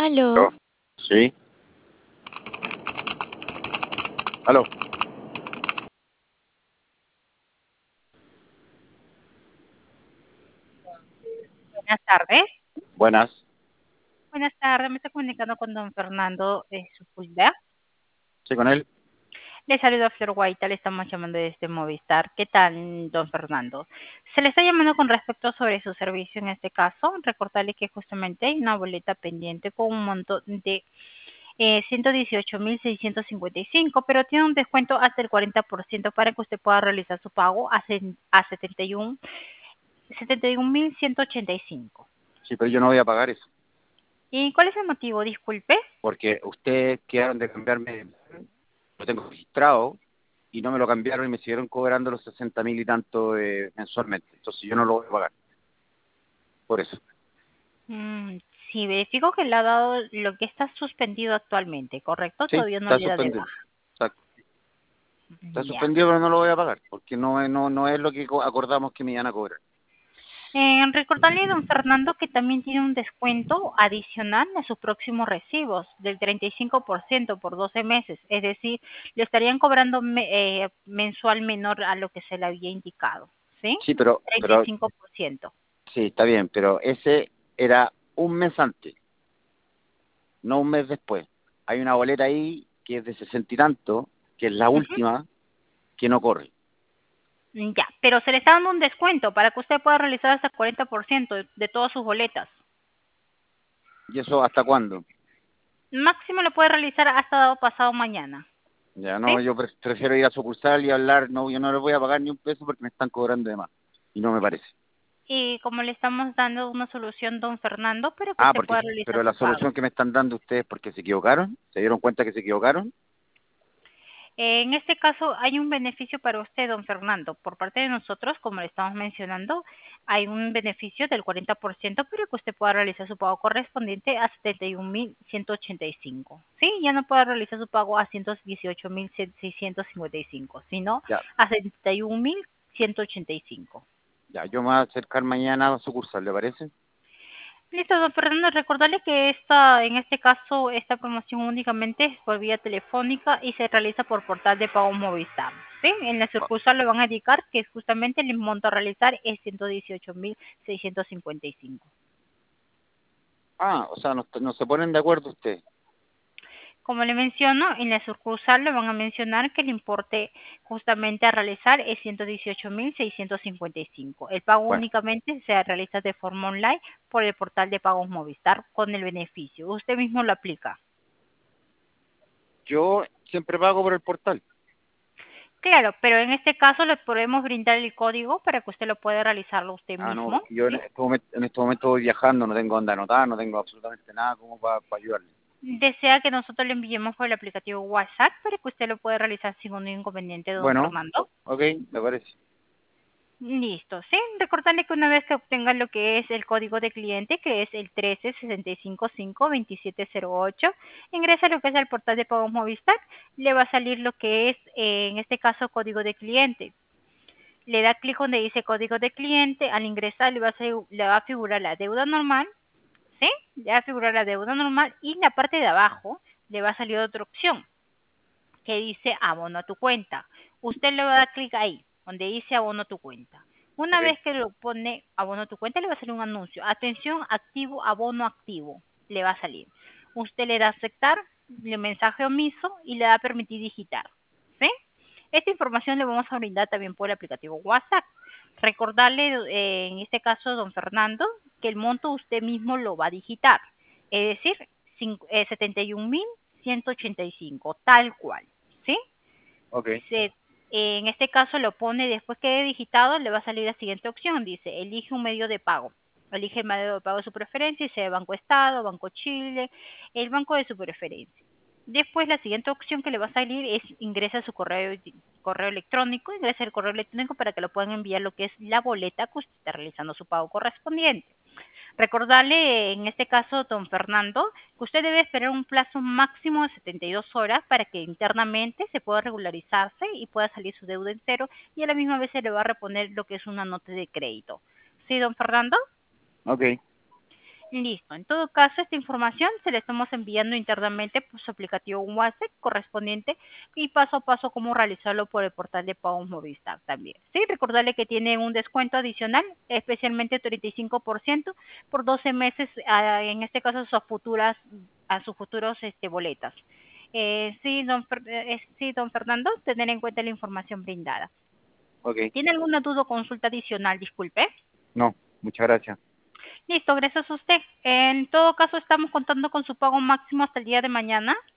Aló, ¿Aló? Sí. Aló. Buenas tardes. Buenas. Buenas tardes, me estoy comunicando con don Fernando Sepúlveda. Sí, con él. Le saludo a Flor Guaita, le estamos llamando desde Movistar. ¿Qué tal, don Fernando? Se le está llamando con respecto sobre su servicio en este caso. Recordarle que justamente hay una boleta pendiente con un monto de 118.655, pero tiene un descuento hasta el 40% para que usted pueda realizar su pago a 71.185. Sí, pero yo no voy a pagar eso. ¿Y cuál es el motivo? Disculpe. Porque ustedes quedaron de cambiarme. Lo tengo registrado y no me lo cambiaron y me siguieron cobrando los 60.000 y tanto mensualmente. Entonces yo no lo voy a pagar. Por eso. Mm, sí, verifico que le ha dado lo que está suspendido actualmente, ¿correcto? Sí, Todavía no está le da de suspendido. baja. Exacto. Está Ya. suspendido, pero no lo voy a pagar. Porque no es lo que acordamos que me iban a cobrar. Recordarle, don Fernando, que también tiene un descuento adicional a sus próximos recibos del 35% por 12 meses. Es decir, le estarían cobrando mensual menor a lo que se le había indicado. ¿Sí? Sí, pero 35%. sí, está bien. Pero ese era un mes antes, no un mes después. Hay una boleta ahí que es de 60 y tanto, que es la Ujú. última, que no corre. Ya, pero se le está dando un descuento para que usted pueda realizar hasta 40% de todas sus boletas. ¿Y eso hasta cuándo? Máximo lo puede realizar hasta dado pasado mañana. Ya ¿Sí? no, yo prefiero ir a sucursal y hablar. No, yo no les voy a pagar ni un peso porque me están cobrando de más. Y no me parece. Y como le estamos dando una solución, don Fernando, para que usted pueda realizar Pero la su pago. solución que me están dando ustedes porque se equivocaron, se dieron cuenta que se equivocaron. En este caso hay un beneficio para usted, don Fernando. Por parte de nosotros, como le estamos mencionando, hay un beneficio del 40% para que usted pueda realizar su pago correspondiente a 71.185. ¿Sí? Ya no puede realizar su pago a 118.655, sino Ya, a 71.185. ya, yo me voy a acercar mañana a sucursal, ¿le parece? Listo, don Fernando, recordarle que en este caso, esta promoción únicamente es por vía telefónica y se realiza por portal de pago Movistar. ¿Sí? En la Va. sucursal le van a indicar que justamente el monto a realizar es 118.655. Ah, o sea, no se ponen de acuerdo ustedes. Como le menciono, en la sucursal le van a mencionar que el importe justamente a realizar es 118.655. El pago Bueno, únicamente se realiza de forma online por el portal de pagos Movistar con el beneficio. Usted mismo lo aplica. yo siempre pago por el portal. Claro, pero en este caso le podemos brindar el código para que usted lo pueda realizarlo usted Ah, no, mismo, porque yo ¿sí? en este momento voy viajando, no tengo onda anotada, no tengo absolutamente nada como para ayudarle. ¿Desea que nosotros le enviemos por el aplicativo WhatsApp para que usted lo pueda realizar sin ningún inconveniente, don Bueno, Fernando? ok, me parece. Listo, sí. Recordarle que una vez que obtenga lo que es el código de cliente, que es el 1365522708, ingresa lo que es el portal de pagos Movistar, le va a salir lo que es, en este caso, código de cliente. Le da clic donde dice código de cliente, al ingresar le va a figurar la deuda normal, ¿sí? Le va a figurar la deuda normal y en la parte de abajo le va a salir otra opción que dice abono a tu cuenta. Usted le va a dar clic ahí, donde dice abono a tu cuenta. Una Ok. vez que lo pone abono a tu cuenta, le va a salir un anuncio. Atención, activo, abono activo. Le va a salir. Usted le da a aceptar, el mensaje omiso y le da a permitir digitar. ¿Sí? Esta información le vamos a brindar también por el aplicativo WhatsApp. Recordarle, en este caso, don Fernando, que el monto usted mismo lo va a digitar. Es decir, 71.185, tal cual. ¿Sí? Ok. Se, en este caso lo pone, después que he digitado, le va a salir la siguiente opción. Dice, elige un medio de pago. Elige el medio de pago de su preferencia, sea Banco Estado, Banco Chile, el banco de su preferencia. Después la siguiente opción que le va a salir es ingresa su correo electrónico, ingresa el correo electrónico para que lo puedan enviar lo que es la boleta que usted está realizando su pago correspondiente. Recordarle, en este caso, don Fernando, que usted debe esperar un plazo máximo de 72 horas para que internamente se pueda regularizarse y pueda salir su deuda en cero y a la misma vez se le va a reponer lo que es una nota de crédito. ¿Sí, don Fernando? Ok. Listo. En todo caso, esta información se la estamos enviando internamente por su aplicativo WhatsApp correspondiente y paso a paso cómo realizarlo por el portal de pagos Movistar también. Sí, recordarle que tiene un descuento adicional, especialmente 35% por 12 meses, en este caso a sus futuros boletas. Sí, sí, don Fernando, tener en cuenta la información brindada. Ok, ¿Tiene alguna duda o consulta adicional? Disculpe. no, muchas gracias. Listo, gracias a usted. En todo caso, estamos contando con su pago máximo hasta el día de mañana.